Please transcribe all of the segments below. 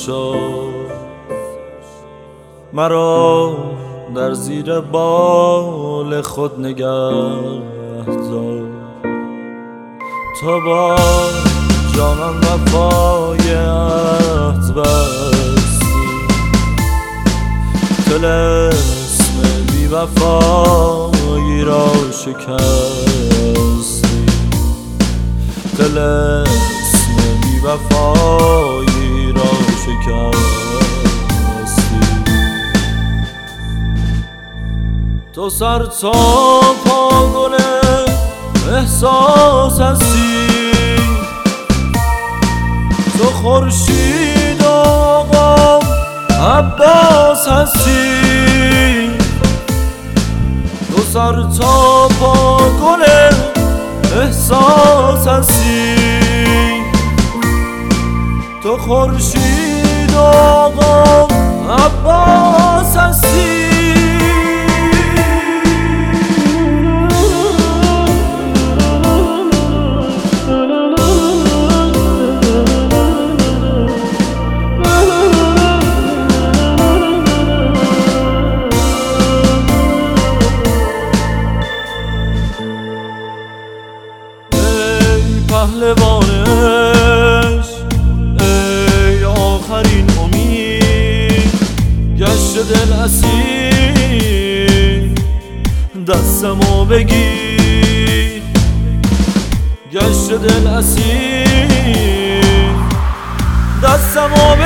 مرا در زیر بال خود نگه دار تا با جانان وفای عهد بستی طلسم بی وفایی را شکستی طلسم بی وفایی را شکستی تو سر تا پا گل احساس هستی تو خورشید و آقا عباس هستی تو سر تا پا گل احساس هستی تو خورشید و آقا عباس هستی پهلوانش ای آخرین امید گشت دل اسیر دستمو بگیر گشت دل اسیر دستمو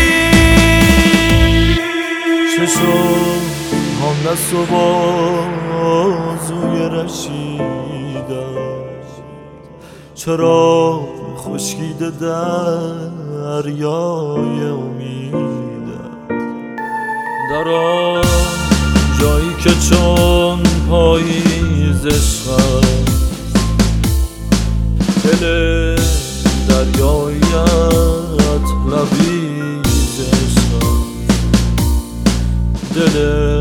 بگیر چشم هم دست و بازوی رشیدم چرا خشکیده دریای امیدم در آن جایی که چون پاییزش هست دل دریایت لبیزش هست دل